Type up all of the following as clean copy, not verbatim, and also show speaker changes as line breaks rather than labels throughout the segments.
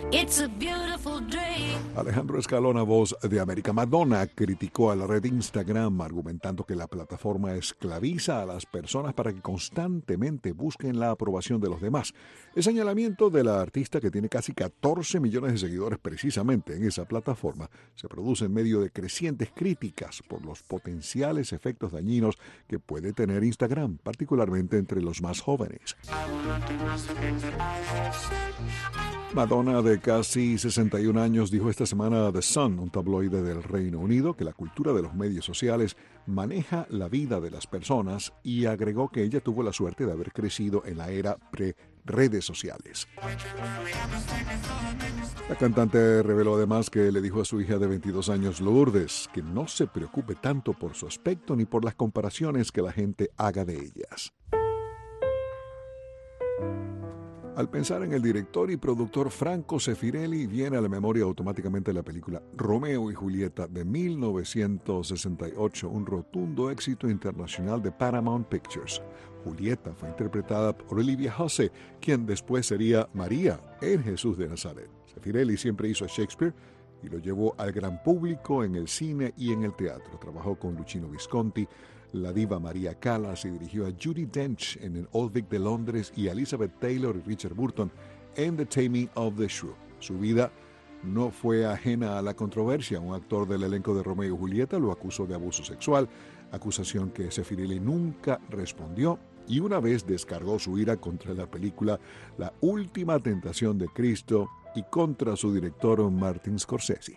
It's a beautiful dream.
Alejandro Escalona, Voz de América. Madonna criticó a la red Instagram argumentando que la plataforma esclaviza a las personas para que constantemente busquen la aprobación de los demás. El señalamiento de la artista, que tiene casi 14 millones de seguidores precisamente en esa plataforma, se produce en medio de crecientes críticas por los potenciales efectos dañinos que puede tener Instagram, particularmente entre los más jóvenes. Madonna, de casi 61 años, dijo esta semana a The Sun, un tabloide del Reino Unido, que la cultura de los medios sociales maneja la vida de las personas, y agregó que ella tuvo la suerte de haber crecido en la era pre-redes sociales. La cantante reveló además que le dijo a su hija de 22 años, Lourdes, que no se preocupe tanto por su aspecto ni por las comparaciones que la gente haga de ellas. Al pensar en el director y productor Franco Sefirelli, viene a la memoria automáticamente la película Romeo y Julieta de 1968, un rotundo éxito internacional de Paramount Pictures. Julieta fue interpretada por Olivia Hussey, quien después sería María en Jesús de Nazaret. Sefirelli siempre hizo a Shakespeare y lo llevó al gran público en el cine y en el teatro. Trabajó con Luchino Visconti, la diva María Callas, y dirigió a Judi Dench en el Old Vic de Londres y a Elizabeth Taylor y Richard Burton en The Taming of the Shrew. Su vida no fue ajena a la controversia. Un actor del elenco de Romeo y Julieta lo acusó de abuso sexual, acusación que Sefirelli nunca respondió, y una vez descargó su ira contra la película La Última Tentación de Cristo y contra su director Martin Scorsese.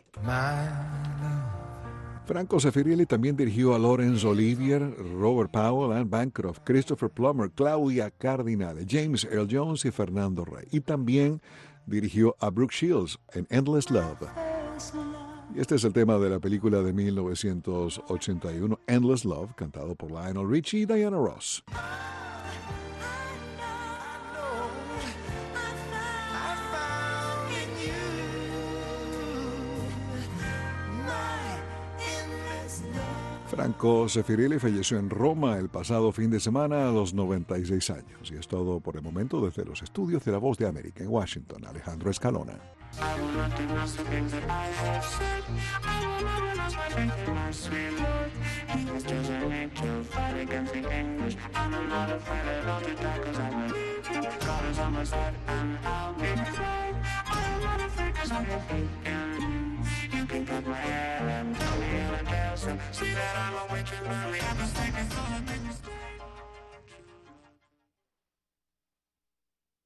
Franco Sefirelli también dirigió a Laurence Olivier, Robert Powell, Anne Bancroft, Christopher Plummer, Claudia Cardinale, James Earl Jones y Fernando Rey. Y también dirigió a Brooke Shields en Endless Love. Y este es el tema de la película de 1981, Endless Love, cantado por Lionel Richie y Diana Ross. Franco Sefirelli falleció en Roma el pasado fin de semana a los 96 años. Y es todo por el momento desde los estudios de La Voz de América en Washington. Alejandro Escalona.
See that I'm a witch, and I was thinking for a minute.